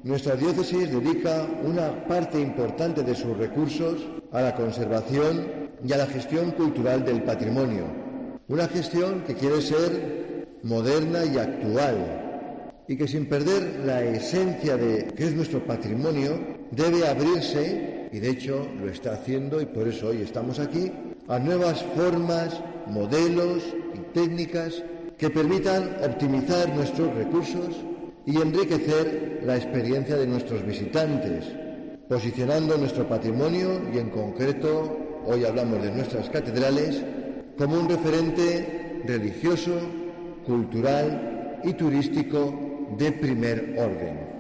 Nuestra diócesis dedica una parte importante de sus recursos a la conservación y a la gestión cultural del patrimonio. Una gestión que quiere ser moderna y actual y que, sin perder la esencia de que es nuestro patrimonio, debe abrirse, y de hecho lo está haciendo, y por eso hoy estamos aquí, a nuevas formas, modelos y técnicas que permitan optimizar nuestros recursos y enriquecer la experiencia de nuestros visitantes, posicionando nuestro patrimonio y, en concreto, hoy hablamos de nuestras catedrales, como un referente religioso, cultural y turístico de primer orden.